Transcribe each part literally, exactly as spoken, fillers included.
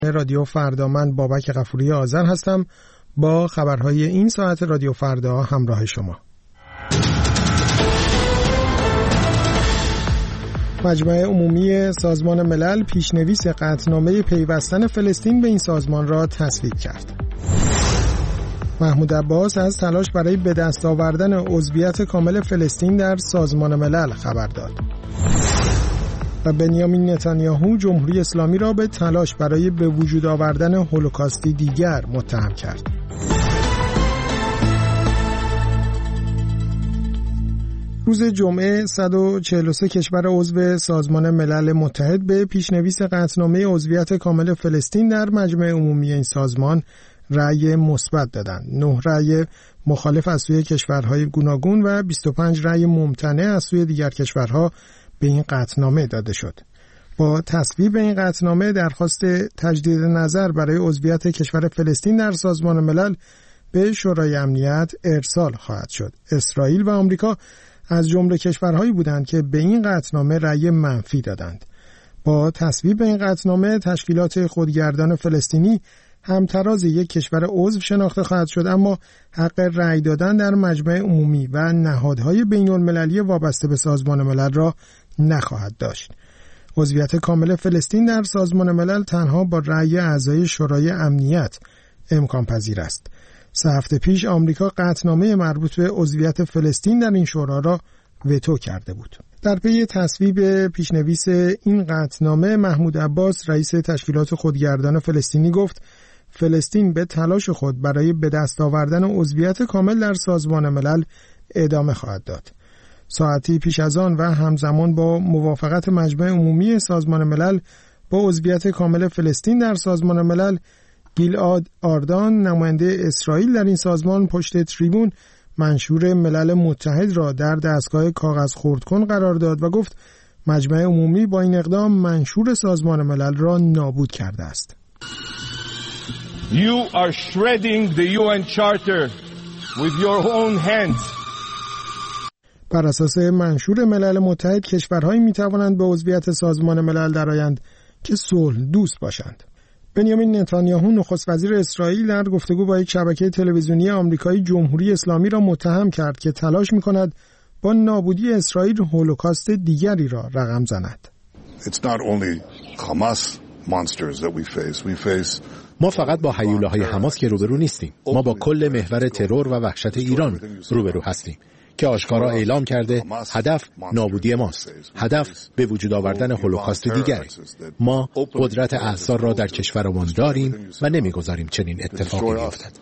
رادیو فردا، من بابک غفوری آذر هستم با خبرهای این ساعت رادیو فردا همراه شما. مجمع عمومی سازمان ملل پیشنویس قطعنامه پیوستن فلسطین به این سازمان را تصویب کرد. محمود عباس از تلاش برای به دست آوردن عضویت کامل فلسطین در سازمان ملل خبر داد. و بنیامین نتانیاهو جمهوری اسلامی را به تلاش برای به وجود آوردن هولوکاستی دیگر متهم کرد. روز جمعه صد و چهل و سه کشور عضو سازمان ملل متحد به پیشنویس قطعنامه عضویت کامل فلسطین در مجمع عمومی این سازمان رأی مثبت دادند. نه رأی مخالف از سوی کشورهای گوناگون و بیست و پنج رأی ممتنع از سوی دیگر کشورها به این قطعنامه داده شد. با تصویب این قطعنامه درخواست تجدید نظر برای عضویت کشور فلسطین در سازمان ملل به شورای امنیت ارسال خواهد شد. اسرائیل و آمریکا از جمله کشورهایی بودند که به این قطعنامه رأی منفی دادند. با تصویب این قطعنامه تشکیلات خودگردان فلسطینی همتراز یک کشور عضو شناخته خواهد شد، اما حق رأی دادن در مجمع عمومی و نهادهای بین‌المللی وابسته به سازمان ملل را نخواهد داشت. عضویت کامل فلسطین در سازمان ملل تنها با رأی اعضای شورای امنیت امکان پذیر است. سه هفته پیش آمریکا قطعنامه مربوط به عضویت فلسطین در این شورا را وتو کرده بود. در پی تصویب پیشنویس این قطعنامه محمود عباس رئیس تشکیلات خودگردان فلسطینی گفت فلسطین به تلاش خود برای به دست آوردن عضویت کامل در سازمان ملل ادامه خواهد داد. ساعتی پیش از آن و همزمان با موافقت مجمع عمومی سازمان ملل با عضویت کامل فلسطین در سازمان ملل، گیلعاد آردان نماینده اسرائیل در این سازمان پشت تریبون منشور ملل متحد را در دستگاه کاغذ خرد کن قرار داد و گفت مجمع عمومی با این اقدام منشور سازمان ملل را نابود کرده است. You are shredding the یو ان Charter with your own hands. بر اساس منشور ملل متحد کشورهایی می توانند به عضویت سازمان ملل درآیند که صلح دوست باشند. بنیامین نتانیاهو نخست وزیر اسرائیل در گفتگو با یک شبکه تلویزیونی آمریکایی جمهوری اسلامی را متهم کرد که تلاش می کند با نابودی اسرائیل هولوکاست دیگری را رقم زند. It's not only Hamas monsters that we face. We face ما فقط با هیولاهای حماس که روبرو نیستیم. ما با کل محور ترور و وحشت ایران روبرو هستیم که آشکارا اعلام کرده هدف نابودی ماست. هدف به وجود آوردن هولوکاست دیگری. ما قدرت احصار را در کشورمان داریم و نمیگذاریم چنین اتفاقی بیفتد.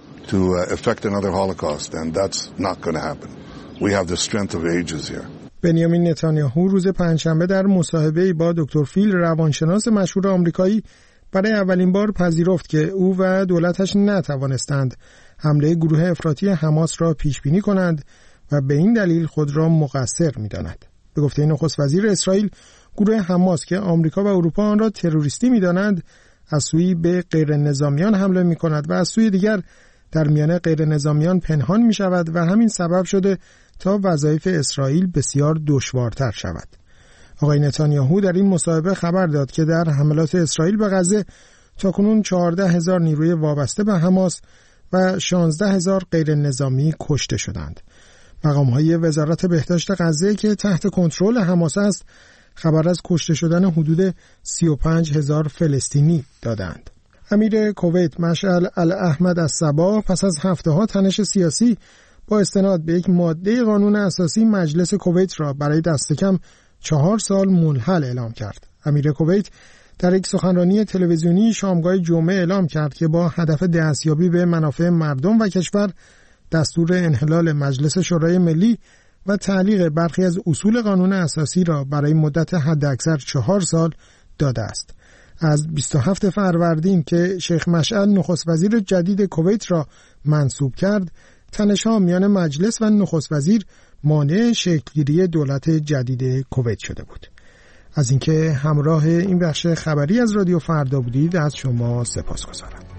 بنیامین نتانیاهو روز پنجشنبه در مصاحبه‌ای با دکتر فیل روانشناس مشهور آمریکایی برای اولین بار پذیرفت که او و دولتش نتوانستند حمله گروه افراطی حماس را پیش بینی کنند و به این دلیل خود را مقصر می‌داند. به گفته نخست وزیر اسرائیل، گروه حماس که آمریکا و اروپا آن را تروریستی می‌دانند، از سوی به غیر نظامیان حمله می‌کند و از سوی دیگر در میان غیر نظامیان پنهان می‌شود و همین سبب شده تا وظایف اسرائیل بسیار دشوارتر شود. آقای نتانیاهو در این مصاحبه خبر داد که در حملات اسرائیل به غزه تاکنون چهارده هزار نیروی وابسته به حماس و شانزده هزار غیر نظامی کشته شدند. مقام‌های وزارت بهداشت غزه که تحت کنترل حماس است خبر از کشته شدن حدود سی و پنج هزار فلسطینی دادند. امیر کویت مشعل الاحمد الصباح پس از هفته‌ها تنش سیاسی با استناد به یک ماده قانون اساسی مجلس کویت را برای دست کم چهار سال ملحل اعلام کرد. امیر کویت در یک سخنرانی تلویزیونی شامگاه جمعه اعلام کرد که با هدف دستیابی به منافع مردم و کشور دستور انحلال مجلس شورای ملی و تعلیق برخی از اصول قانون اساسی را برای مدت حداکثر چهار سال داده است. از بیست و هفتم فروردین که شیخ مشعل نخست وزیر جدید کویت را منصوب کرد، تنش‌ها میان مجلس و نخست وزیر مانع شکل‌گیری دولت جدید کویت شده بود. از اینکه همراه این بخش خبری از رادیو فردا بودید از شما سپاسگزارم.